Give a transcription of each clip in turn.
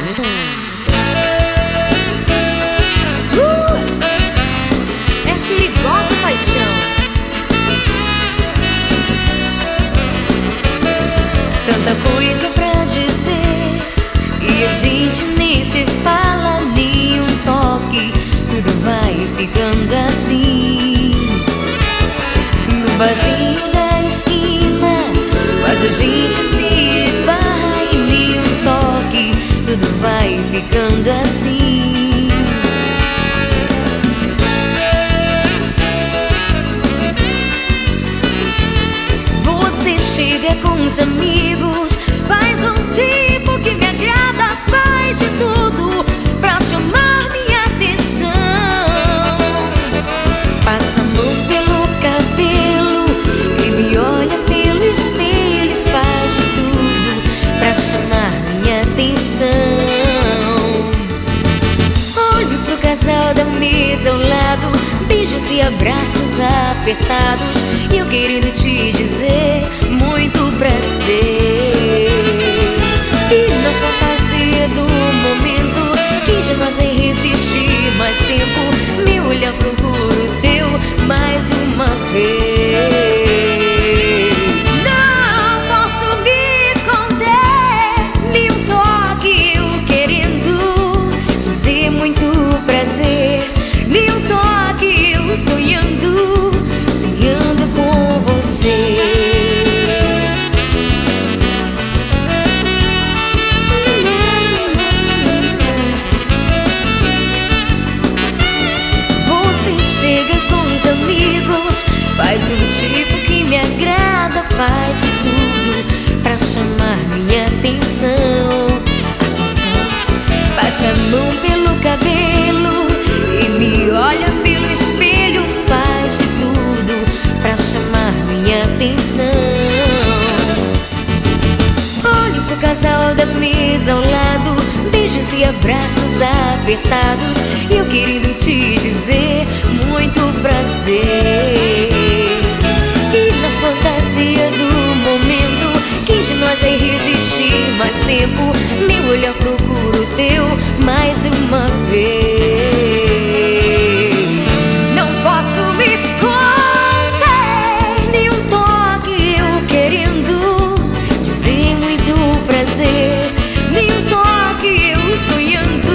É perigosa paixão. Tanta coisa pra dizer e a gente nem se fala, nem um toque. Tudo vai ficando assim. No barzinho da esquina quase a gente se esbarra e nem um toque. Tudo vai ficando assim. Você chega com os amigos, faz um tipo que me agrada, faz de tudo pra chamar minha atenção. Passa a mão pelo cabelo e me olha pelo espelho, faz de tudo pra chamar minha atenção. Olho pro casal da mesa ao lado, beijos e abraços apertados, e eu querendo te dizer muito prazer. E na fantasia do momento, finge nós nem resistir mais tempo, meu olhar procura o teu mais uma vez. Não posso me conter, nem um toque eu querendo dizer muito prazer, nem um toque eu sonhando, sonhando com você. Faz um tipo que me agrada, faz de tudo pra chamar minha atenção. Passa a mão pelo cabelo e me olha pelo espelho, faz de tudo pra chamar minha atenção. Olho pro casal da mesa ao lado, beijos e abraços apertados, e eu querendo te dizer muito prazer. E na fantasia do momento, quem de nós vai resistir mais tempo, meu olhar procura o teu mais uma vez. Não posso me conter, nem um toque eu querendo dizer muito prazer, nem um toque eu sonhando,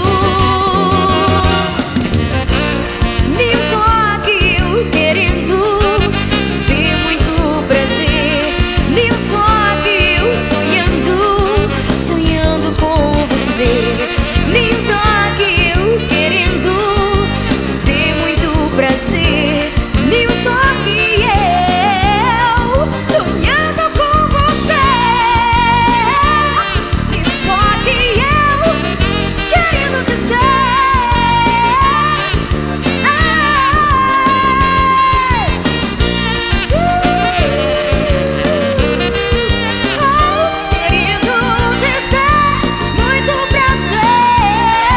nem um toque eu querendo dizer muito prazer, nem um toque eu sonhando, sonhando com você, nem um toque eu querendo dizer muito prazer, nem um toque eu sonhando com você, nem um toque eu querendo dizer. Querendo dizer muito prazer,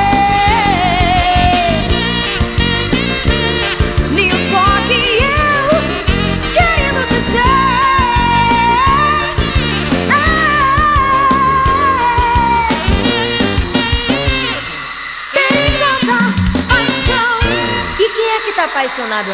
nem um toque eu querendo dizer. Perigosa paixão. E quem é que tá apaixonado